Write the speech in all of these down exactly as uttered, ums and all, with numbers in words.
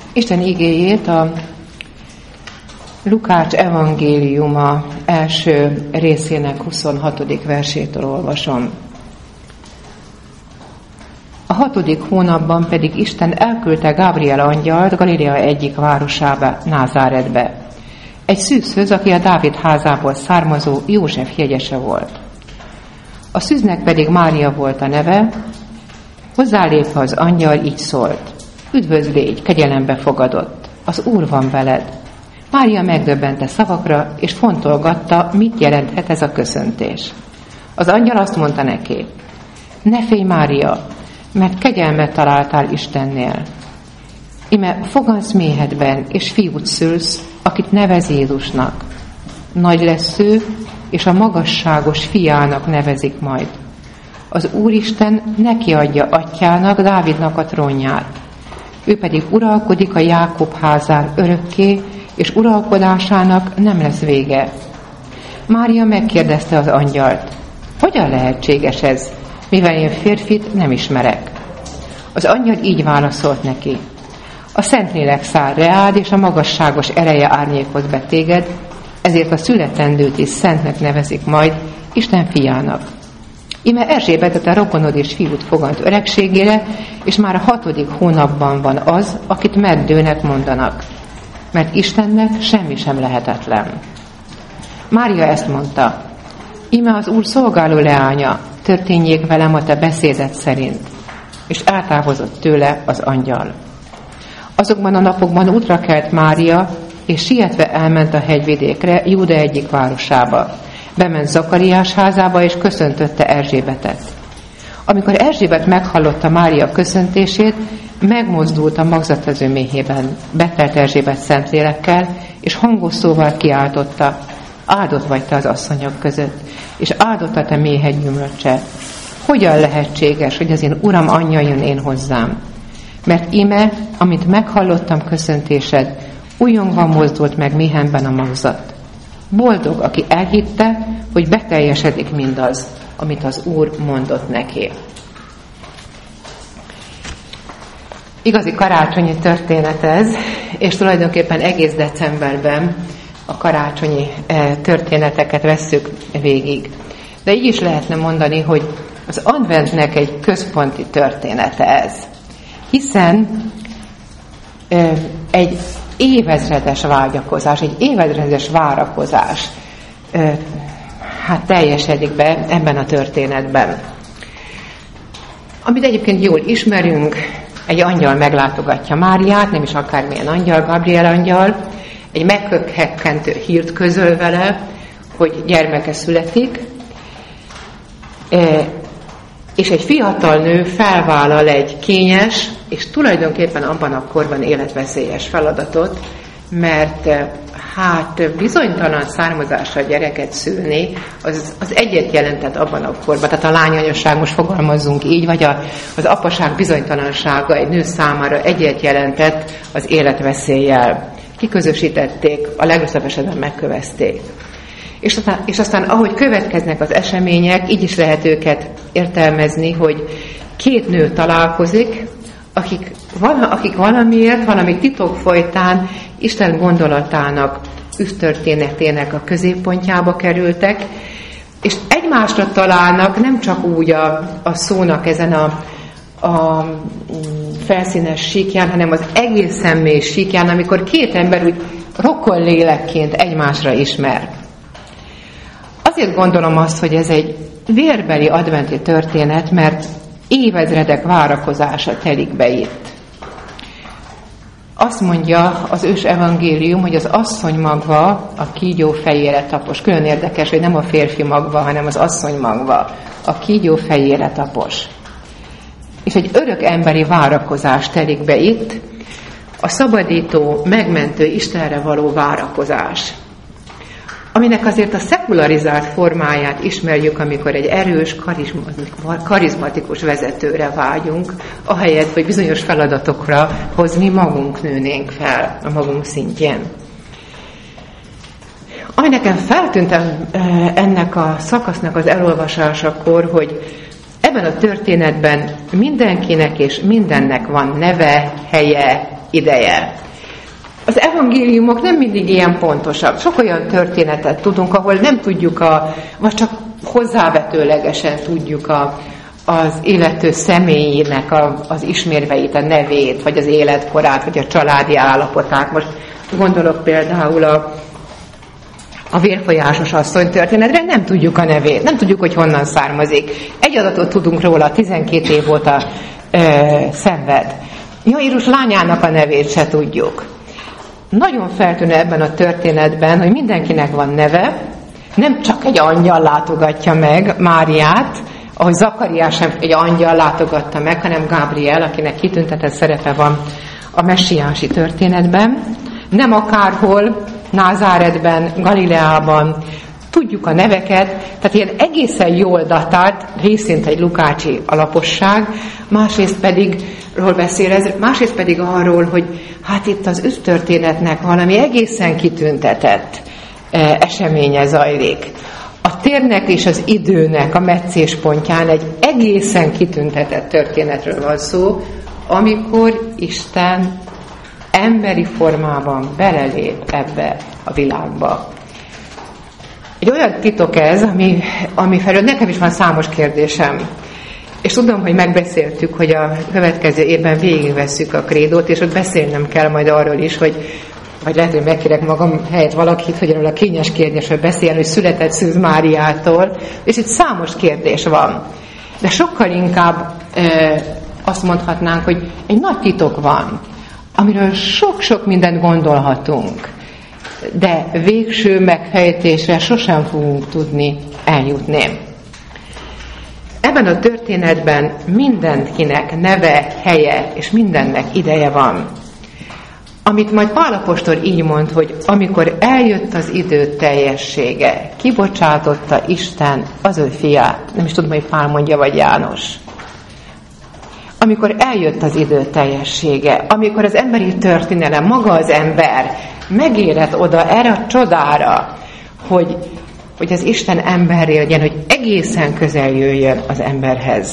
Isten igéjét a Lukács evangéliuma első részének huszonhatodik versétől olvasom. A hatodik hónapban pedig Isten elküldte Gábriel angyalt Galilea egyik városába, Názáretbe, egy szűzhöz, aki a Dávid házából származó József jegyese volt. A szűznek pedig Mária volt a neve. Hozzálépve az angyal így szólt: Üdvözl légy, kegyelembe fogadott, az Úr van veled. Mária megdöbbente szavakra, és fontolgatta, mit jelenthet ez a köszöntés. Az angyal azt mondta neki: Ne félj, Mária, mert kegyelmet találtál Istennél. Ime fogansz méhedben, és fiút szülsz, akit nevez Jézusnak. Nagy lesz ő, és a magasságos fiának nevezik majd. Az Úristen neki adja atyának, Dávidnak a trónját. Ő pedig uralkodik a Jákob házán örökké, és uralkodásának nem lesz vége. Mária megkérdezte az angyalt: Hogyan lehetséges ez, mivel én férfit nem ismerek? Az angyal így válaszolt neki: A Szentlélek száll reád, és a magasságos ereje árnyékoz be téged, ezért a születendőt is Szentnek nevezik majd, Isten fiának. Íme Erzsébetet, a rokonod és fiút fogant öregségére, és már a hatodik hónapban van az, akit meddőnek mondanak, mert Istennek semmi sem lehetetlen. Mária ezt mondta: Íme az Úr szolgáló leánya, történjék velem a te beszédet szerint. És eltávozott tőle az angyal. Azokban a napokban útra kelt Mária, és sietve elment a hegyvidékre, Júda egyik városába. Bement Zakariás házába, és köszöntötte Erzsébetet. Amikor Erzsébet meghallotta Mária köszöntését, megmozdult a magzatvező méhében, betelt Erzsébet Szentlélekkel, és hangos szóval kiáltotta: Áldott vagy te az asszonyok között, és áldott a te méhed gyümölcse. Hogyan lehetséges, hogy az én Uram anyja jön én hozzám? Mert íme, amit meghallottam köszöntésed, újongva mozdult meg méhemben a magzat. Boldog, aki elhitte, hogy beteljesedik mindaz, amit az Úr mondott neki. Igazi karácsonyi történet ez, és tulajdonképpen egész decemberben a karácsonyi történeteket vesszük végig. De így is lehetne mondani, hogy az adventnek egy központi története ez. Hiszen egy évezredes vágyakozás, egy évezredes várakozás hát teljesedik be ebben a történetben. Amit egyébként jól ismerünk, egy angyal meglátogatja Máriát, nem is akármilyen angyal, Gabriel angyal, egy megkökkentő hírt közöl vele, hogy gyermeke születik, és egy fiatal nő felvállal egy kényes, és tulajdonképpen abban a korban életveszélyes feladatot, mert hát bizonytalan származással gyereket szülni, az, az egyet jelentett abban a korban. Tehát a lányanyosság, most fogalmazzunk így, vagy a, az apaság bizonytalansága egy nő számára egyet jelentett az életveszéllyel. Kiközösítették, a legrosszabb esetben megkövezték. És aztán, és aztán, ahogy következnek az események, így is lehet őket értelmezni, hogy két nő találkozik, akik, vala, akik valamiért, valami titok folytán Isten gondolatának, üsztörténetének a középpontjába kerültek, és egymásra találnak nem csak úgy a, a szónak ezen a, a felszínes síkján, hanem az egészen mély síkján, amikor két ember úgy rokon lélekként egymásra ismer. Azért gondolom azt, hogy ez egy vérbeli adventi történet, mert évezredek várakozása telik be itt. Azt mondja az ős evangélium, hogy az asszony magva a kígyó fejére tapos. Külön érdekes, hogy nem a férfi magva, hanem az asszony magva a kígyó fejére tapos. És egy örök emberi várakozás telik be itt, a szabadító, megmentő Istenre való várakozás, aminek azért a szekularizált formáját ismerjük, amikor egy erős, karizmatikus vezetőre vágyunk, ahelyett, hogy bizonyos feladatokra hozni magunk nőnénk fel a magunk szintjén. Ami nekem feltűnt ennek a szakasznak az elolvasásakor, hogy ebben a történetben mindenkinek és mindennek van neve, helye, ideje. Az evangéliumok nem mindig ilyen pontosak. Sok olyan történetet tudunk, ahol nem tudjuk, a, vagy csak hozzávetőlegesen tudjuk a, az illető személyének a, az ismérveit, a nevét, vagy az életkorát, vagy a családi állapotát. Most gondolok például a, a vérfolyásos asszony történetre, nem tudjuk a nevét, nem tudjuk, hogy honnan származik. Egy adatot tudunk róla, tizenkét év óta ö, szenved. Jairus lányának a nevét se tudjuk. Nagyon feltűnő ebben a történetben, hogy mindenkinek van neve, nem csak egy angyal látogatja meg Máriát, ahogy Zakariás sem egy angyal látogatta meg, hanem Gábriel, akinek kitüntetett szerepe van a messiási történetben. Nem akárhol, Názáretben, Galileában, tudjuk a neveket, tehát ilyen egészen jól datált, részint egy lukácsi alaposság, másrészt pedig, ról beszél ez, másrészt pedig arról, hogy hát itt az üdvtörténetnek valami egészen kitüntetett eh, eseménye zajlik. A térnek és az időnek a meccéspontján egy egészen kitüntetett történetről van szó, amikor Isten emberi formában belelép ebbe a világba. Egy olyan titok ez, ami, ami felől nekem is van számos kérdésem. És tudom, hogy megbeszéltük, hogy a következő évben végigvesszük a krédót, és ott beszélnem kell majd arról is, hogy vagy lehet, hogy megkérek magam helyett valakit, hogy erről a kényes kérdésről beszéljen, hogy született Szűz Máriától, és itt számos kérdés van. De sokkal inkább e, azt mondhatnánk, hogy egy nagy titok van, amiről sok-sok mindent gondolhatunk, de végső megfejtésre sosem fogunk tudni eljutni. Ebben a történetben mindenkinek neve, helye és mindennek ideje van. Amit majd Pál apostol így mond, hogy amikor eljött az idő teljessége, kibocsátotta Isten az ő fiát. Nem is tudom, hogy Pál mondja, vagy János. Amikor eljött az idő teljessége, amikor az emberi történelem, maga az ember megérett oda erre a csodára, hogy, hogy az Isten emberré legyen, hogy egészen közel jöjjön az emberhez.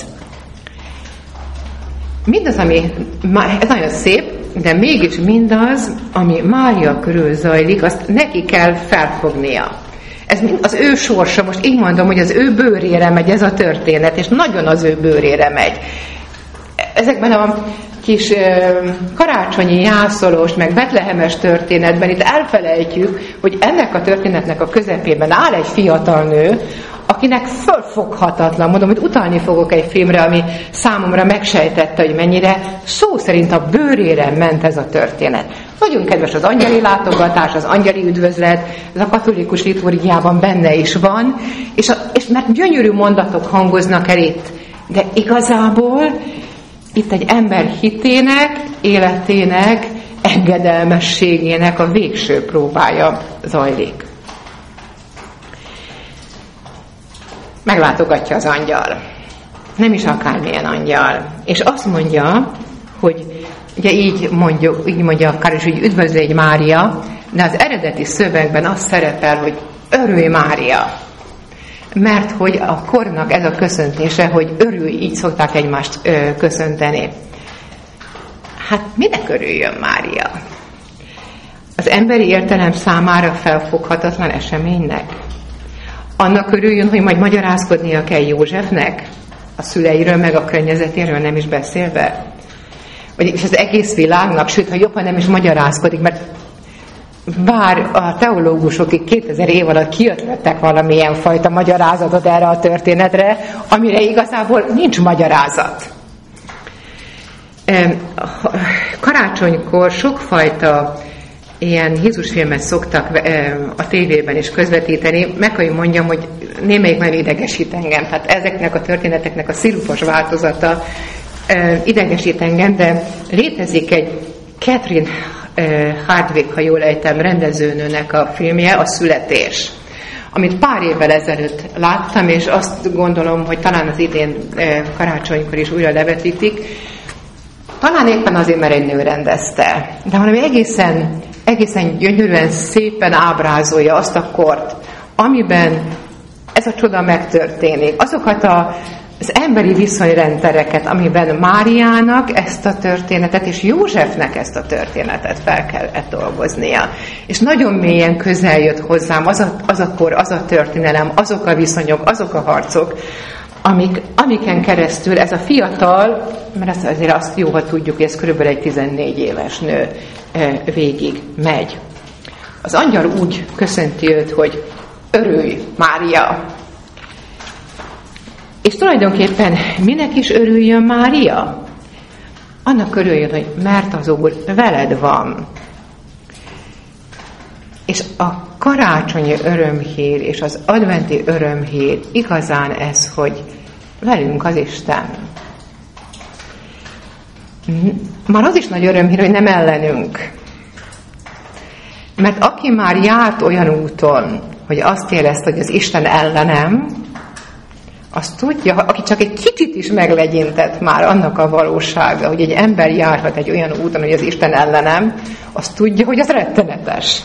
Mindaz, ami, ez nagyon szép, de mégis mindaz, ami Mária körül zajlik, azt neki kell felfognia. Ez az ő sorsa, most így mondom, hogy az ő bőrére megy ez a történet, és nagyon az ő bőrére megy. Ezekben a kis karácsonyi jászolós, meg betlehemes történetben itt elfelejtjük, hogy ennek a történetnek a közepében áll egy fiatal nő, akinek fölfoghatatlan, mondom, hogy utalni fogok egy filmre, ami számomra megsejtette, hogy mennyire szó szerint a bőrére ment ez a történet. Nagyon kedves az angyali látogatás, az angyali üdvözlet, ez a katolikus liturgiában benne is van, és, a, és mert gyönyörű mondatok hangoznak el itt, de igazából itt egy ember hitének, életének, engedelmességének a végső próbája zajlik. Meglátogatja az angyal. Nem is akármilyen angyal. És azt mondja, hogy ugye így, mondjuk, így mondja akár is, hogy üdvözlégy Mária, de az eredeti szövegben az szerepel, hogy örülj Mária. Mert hogy a kornak ez a köszöntése, hogy örülj, így szokták egymást ö, köszönteni. Hát minek örüljön Mária? Az emberi értelem számára felfoghatatlan eseménynek? Annak örüljön, hogy majd magyarázkodnia kell Józsefnek, a szüleiről, meg a környezetéről nem is beszélve? Vagy és az egész világnak, sőt, ha jobban nem is magyarázkodik, mert bár a teológusok itt kétezer év alatt kiötlettek valamilyen fajta magyarázatot erre a történetre, amire igazából nincs magyarázat. Karácsonykor sokfajta ilyen Jézusfilmet szoktak a tévében is közvetíteni, meg kell mondjam, hogy némelyik már idegesít engem. Tehát ezeknek a történeteknek a szirupos változata idegesít engem, de létezik egy Catherine Hardwicke, ha jól ejtem, rendezőnőnek a filmje, a Születés, amit pár évvel ezelőtt láttam, és azt gondolom, hogy talán az idén karácsonykor is újra levetítik. Talán éppen azért, mert egy nő rendezte, de valami egészen, egészen gyönyörűen szépen ábrázolja azt a kort, amiben ez a csoda megtörténik. Azokat a az emberi viszonyrendszereket, amiben Máriának ezt a történetet, és Józsefnek ezt a történetet fel kellett dolgoznia. És nagyon mélyen közel jött hozzám az a, az a kor, az a történelem, azok a viszonyok, azok a harcok, amik, amiken keresztül ez a fiatal, mert azért azt jó, ha tudjuk, hogy ez körülbelül egy tizennégy éves nő végig megy. Az angyal úgy köszönti őt, hogy örülj, Mária! És tulajdonképpen minek is örüljön Mária? Annak örüljön, hogy mert az Úr veled van. És a karácsonyi örömhír és az adventi örömhír igazán ez, hogy velünk az Isten. Már az is nagy örömhír, hogy nem ellenünk. Mert aki már járt olyan úton, hogy azt érezte, hogy az Isten ellenem, azt tudja, aki csak egy kicsit is meglegyintett már annak a valósága, hogy egy ember járhat egy olyan úton, hogy az Isten ellenem, azt tudja, hogy az rettenetes.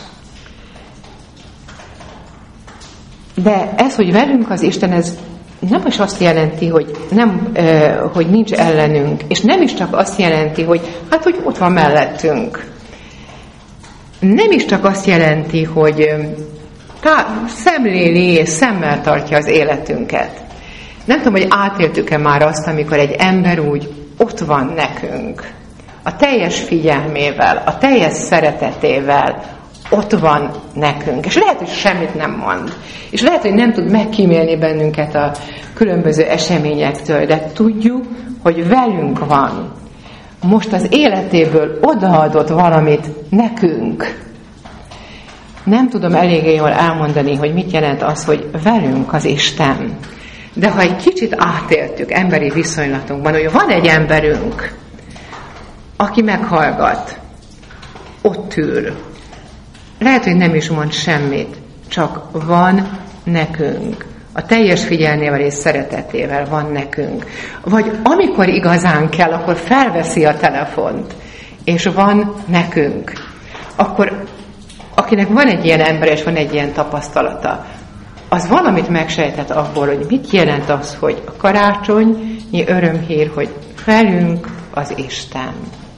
De ez, hogy velünk az Isten, ez nem is azt jelenti, hogy, nem, hogy nincs ellenünk, és nem is csak azt jelenti, hogy hát, hogy ott van mellettünk. Nem is csak azt jelenti, hogy tá- szemléli és szemmel tartja az életünket. Nem tudom, hogy átéltük-e már azt, amikor egy ember úgy ott van nekünk, a teljes figyelmével, a teljes szeretetével ott van nekünk. És lehet, hogy semmit nem mond. És lehet, hogy nem tud megkímélni bennünket a különböző eseményektől, de tudjuk, hogy velünk van. Most az életéből odaadott valamit nekünk. Nem tudom eléggé jól elmondani, hogy mit jelent az, hogy velünk az Isten. De ha egy kicsit átéltük emberi viszonylatunkban, hogy van egy emberünk, aki meghallgat, ott ül. Lehet, hogy nem is mond semmit, csak van nekünk. A teljes figyelmével és szeretetével van nekünk. Vagy amikor igazán kell, akkor felveszi a telefont, és van nekünk. Akkor akinek van egy ilyen ember, és van egy ilyen tapasztalata, az valamit megsejtett abból, hogy mit jelent az, hogy a karácsonyi örömhír, hogy velünk az Isten.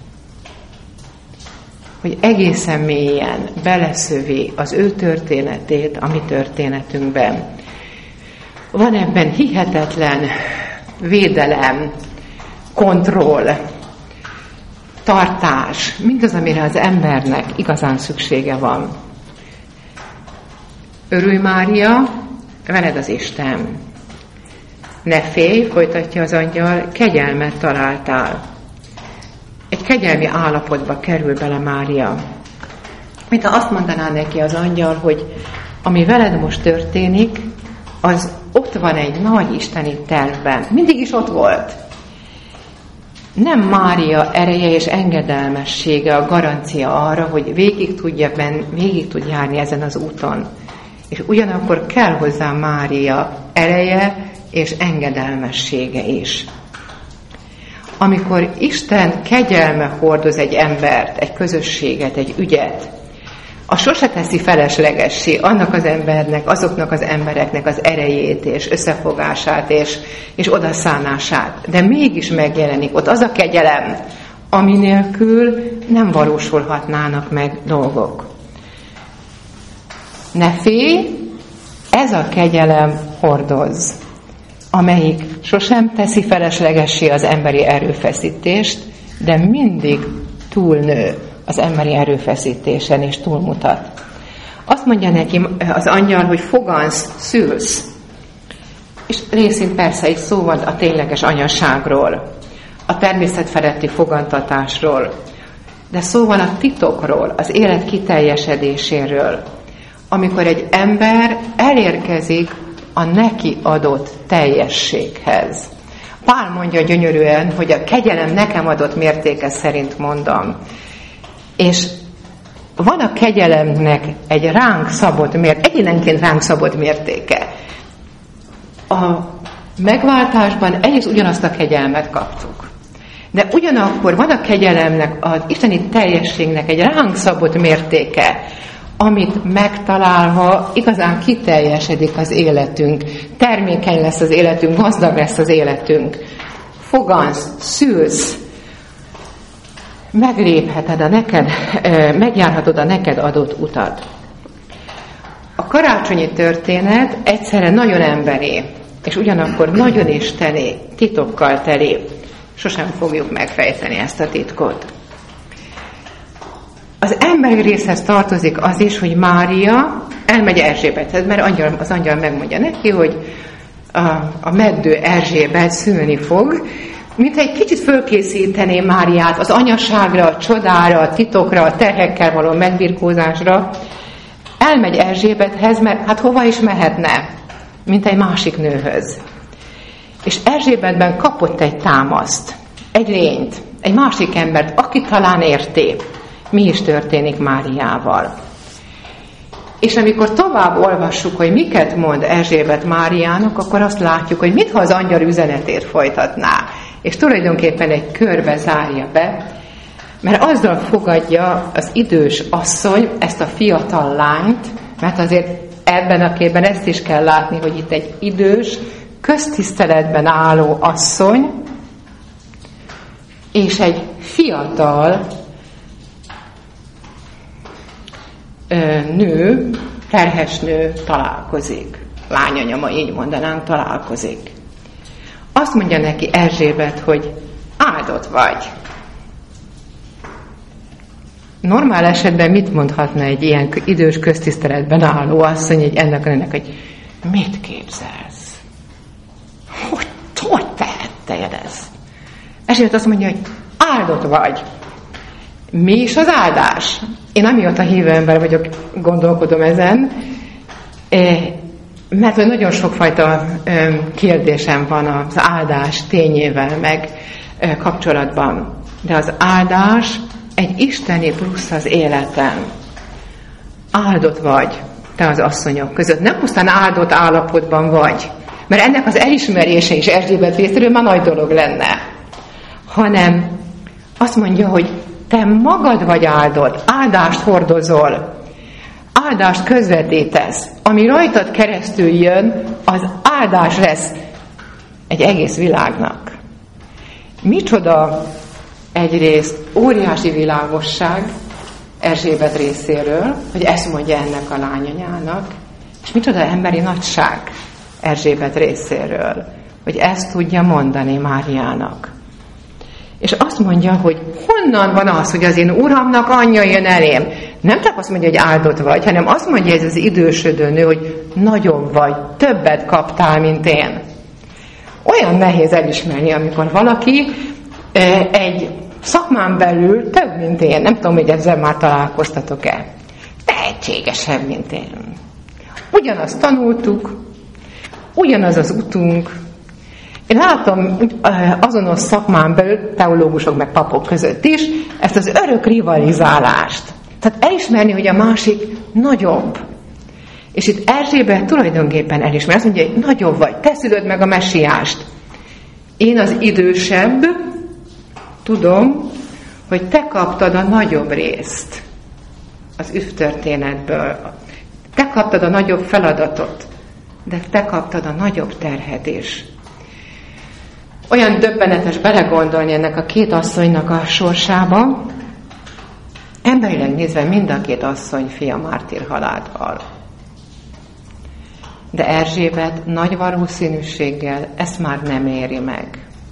Hogy egészen mélyen beleszövi az ő történetét a mi történetünkben. Van ebben hihetetlen védelem, kontroll, tartás, mindaz, amire az embernek igazán szüksége van. Örülj, Mária, veled az Isten. Ne félj, folytatja az angyal, kegyelmet találtál. Egy kegyelmi állapotba kerül bele Mária. Mint ha azt mondaná neki az angyal, hogy ami veled most történik, az ott van egy nagy isteni tervben. Mindig is ott volt. Nem Mária ereje és engedelmessége a garancia arra, hogy végig tudja benn, végig tud járni ezen az úton. És ugyanakkor kell hozzá Mária ereje és engedelmessége is. Amikor Isten kegyelme hordoz egy embert, egy közösséget, egy ügyet, az sose teszi feleslegessé annak az embernek, azoknak az embereknek az erejét és összefogását és, és odaszánását. De mégis megjelenik ott az a kegyelem, ami nélkül nem valósulhatnának meg dolgok. Ne félj, ez a kegyelem hordoz, amelyik sosem teszi feleslegessé az emberi erőfeszítést, de mindig túlnő az emberi erőfeszítésen és túlmutat. Azt mondja neki az angyal, hogy fogansz, szülsz. És részint persze itt szó van a tényleges anyaságról, a természet feletti fogantatásról, de szó van a titokról, az élet kiteljesedéséről, amikor egy ember elérkezik a neki adott teljességhez. Pál mondja gyönyörűen, hogy a kegyelem nekem adott mértéke szerint mondom. És van a kegyelemnek egy ránk szabott mértéke, egyénenként ránk szabott mértéke. A megváltásban egész ugyanazt a kegyelmet kaptuk. De ugyanakkor van a kegyelemnek, az isteni teljességnek egy ránk szabott mértéke, amit megtalálva igazán kiteljesedik az életünk, termékeny lesz az életünk, gazdag lesz az életünk. Fogansz, szülsz, meglépheted a neked, megjárhatod a neked adott utat. A karácsonyi történet egyszerre nagyon emberi, és ugyanakkor nagyon isteni, titokkal teli. Sosem fogjuk megfejteni ezt a titkot. Az emberi részhez tartozik az is, hogy Mária elmegy Erzsébethez, mert angyal, az angyal megmondja neki, hogy a, a meddő Erzsébet szülni fog, mint egy kicsit fölkészítené Máriát az anyaságra, a csodára, a titokra, a terhekkel való megbirkózásra. Elmegy Erzsébethez, mert hát hova is mehetne, mint egy másik nőhöz. És Erzsébetben kapott egy támaszt, egy lényt, egy másik embert, aki talán érti, mi is történik Máriával. És amikor tovább olvassuk, hogy miket mond Erzsébet Máriának, akkor azt látjuk, hogy mintha az angyal üzenetét folytatná. És tulajdonképpen egy körbe zárja be, mert azzal fogadja az idős asszony ezt a fiatal lányt, mert azért ebben a képben ezt is kell látni, hogy itt egy idős, köztiszteletben álló asszony, és egy fiatal ö, nő, terhes nő találkozik. Lányanya, ma így mondanánk, találkozik. Azt mondja neki Erzsébet, hogy áldott vagy. Normál esetben mit mondhatna egy ilyen idős köztiszteletben álló asszony, egy ennek ennek, hogy mit képzelsz? Hogy, hogy tehettél ezt? Erzsébet azt mondja, hogy áldott vagy. Mi is az áldás? Én amióta hívő ember vagyok, gondolkodom ezen, mert hogy nagyon sokfajta kérdésem van az áldás tényével meg kapcsolatban. De az áldás egy isteni plusz az életen. Áldott vagy te az asszonyok között. Nem pusztán áldott állapotban vagy, mert ennek az elismerése is Erzsébet részéről már nagy dolog lenne. Hanem azt mondja, hogy te magad vagy áldott, áldást hordozol, áldást közvetítesz. Ami rajtad keresztül jön, az áldás lesz egy egész világnak. Micsoda egyrészt óriási világosság Erzsébet részéről, hogy ezt mondja ennek a lányanyának, és micsoda emberi nagyság Erzsébet részéről, hogy ezt tudja mondani Máriának. És azt mondja, hogy honnan van az, hogy az én uramnak anyja jön elém. Nem csak azt mondja, hogy áldott vagy, hanem azt mondja ez az idősödő nő, hogy nagyobb vagy, többet kaptál, mint én. Olyan nehéz elismerni, amikor valaki egy szakmán belül több, mint én. Nem tudom, hogy ezzel már találkoztatok-e. Tehetségesebb, mint én. Ugyanazt tanultuk, ugyanaz az utunk. Én látom azonos szakmán belül, teológusok meg papok között is, ezt az örök rivalizálást. Tehát elismerni, hogy a másik nagyobb. És itt Erzsébet tulajdonképpen elismer. Azt mondja, hogy nagyobb vagy, te szülöd meg a messiást. Én az idősebb, tudom, hogy te kaptad a nagyobb részt az üvtörténetből. Te kaptad a nagyobb feladatot, de te kaptad a nagyobb terhet is. Olyan döbbenetes belegondolni ennek a két asszonynak a sorsába. Emberileg nézve mind a két asszony fia mártír halált hal. De Erzsébet nagy valószínűséggel ezt már nem éri meg.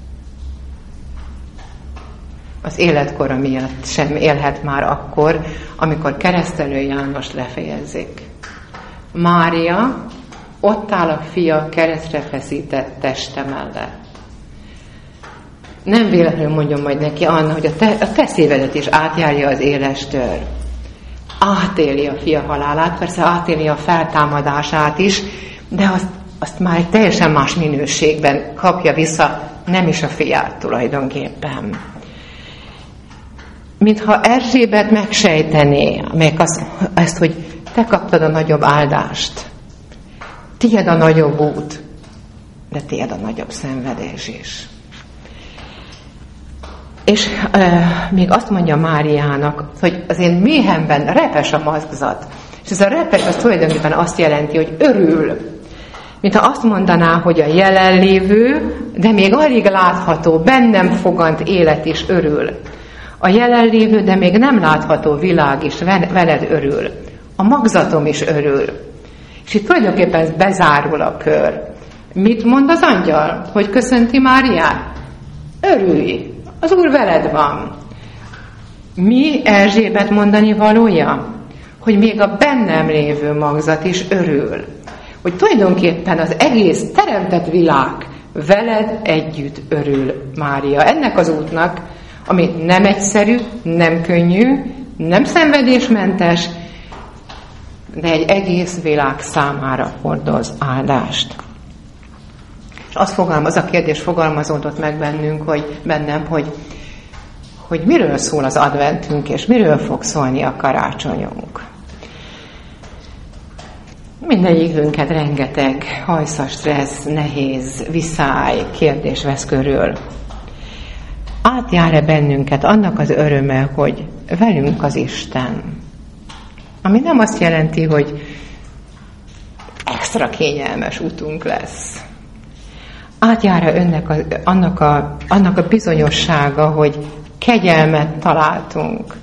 Az életkora miatt sem élhet már akkor, amikor Keresztelő János lefejezik. Mária ott áll a fia keresztre feszített teste mellett. Nem véletlenül mondjam majd neki, Anna, hogy a te, a te szívedet is átjárja az éles tör. Átéli a fia halálát, persze átéli a feltámadását is, de azt, azt már egy teljesen más minőségben kapja vissza, nem is a fiát tulajdonképpen. Mintha Erzsébet megsejtené, meg azt, azt, hogy te kaptad a nagyobb áldást. Tied a nagyobb út, de tied a nagyobb szenvedés is. És e, még azt mondja Máriának, hogy az én méhemben repes a mazgzat. És ez a repes az tulajdonképpen azt jelenti, hogy örül. Mintha azt mondaná, hogy a jelenlévő, de még alig látható, bennem fogant élet is örül. A jelenlévő, de még nem látható világ is veled örül. A magzatom is örül. És itt tulajdonképpen bezárul a kör. Mit mond az angyal? Hogy köszönti Máriát? Örülj! Az Úr veled van. Mi Erzsébet mondani valója? Hogy még a bennem lévő magzat is örül. Hogy tulajdonképpen az egész teremtett világ veled együtt örül, Mária. Ennek az útnak, ami nem egyszerű, nem könnyű, nem szenvedésmentes, de egy egész világ számára hordoz áldást. És az, fogalmaz, az a kérdés fogalmazódott meg bennünk, hogy bennem, hogy, hogy miről szól az adventünk, és miről fog szólni a karácsonyunk. Mindegyikünket rengeteg hajszas, stressz, nehéz, viszály, kérdés vesz körül. Átjár-e bennünket annak az öröme, hogy velünk az Isten? Ami nem azt jelenti, hogy extra kényelmes útunk lesz. Átjár-e önnek a, annak, a, annak a bizonyossága, hogy kegyelmet találtunk?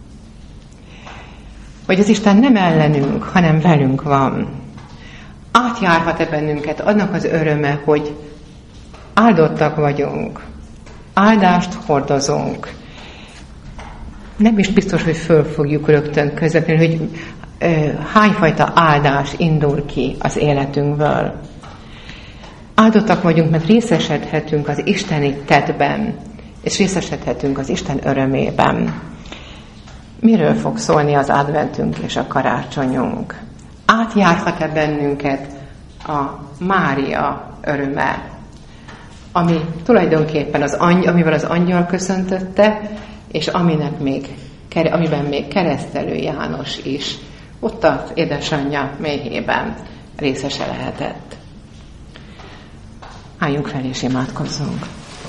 Hogy az Isten nem ellenünk, hanem velünk van. Átjárhat-e bennünket annak az öröme, hogy áldottak vagyunk, áldást hordozunk. Nem is biztos, hogy föl fogjuk rögtön közvetlenül, hogy ö, hányfajta áldás indul ki az életünkből. Áldottak vagyunk, mert részesedhetünk az isteni tettben, és részesedhetünk az Isten örömében. Miről fog szólni az adventünk és a karácsonyunk? Átjárhat-e bennünket a Mária öröme, ami tulajdonképpen az angy, amivel az angyal köszöntötte, és aminek még, amiben még Keresztelő János is ott az édesanyja méhében részese lehetett. Álljunk fel és imádkozzunk.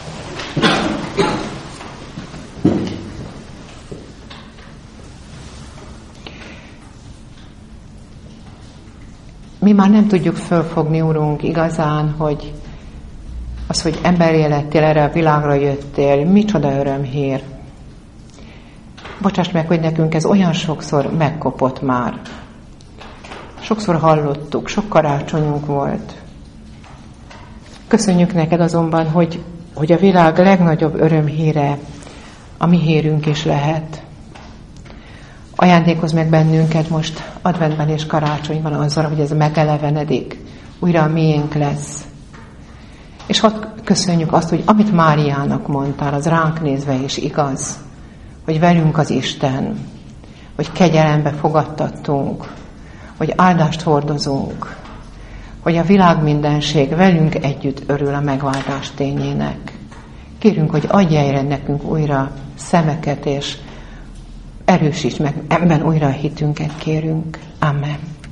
Mi már nem tudjuk fölfogni, Urunk, igazán, hogy az, hogy emberi lettél, erre a világra jöttél, micsoda örömhír. Bocsáss meg, hogy nekünk ez olyan sokszor megkopott már. Sokszor hallottuk, sok karácsonyunk volt. Köszönjük neked azonban, hogy, hogy a világ legnagyobb örömhíre a mi hírünk is lehet. Ajándékozz meg bennünket most adventben és karácsonyban azzal, hogy ez megelevenedik, újra a miénk lesz. És hadd köszönjük azt, hogy amit Máriának mondtál, az ránk nézve is igaz, hogy velünk az Isten, hogy kegyelembe fogadtattunk, hogy áldást hordozunk, hogy a világ mindenség velünk együtt örül a megváltás tényének. Kérünk, hogy adj el nekünk újra szemeket, és erősíts meg ebben újra a hitünket, kérünk. Amen.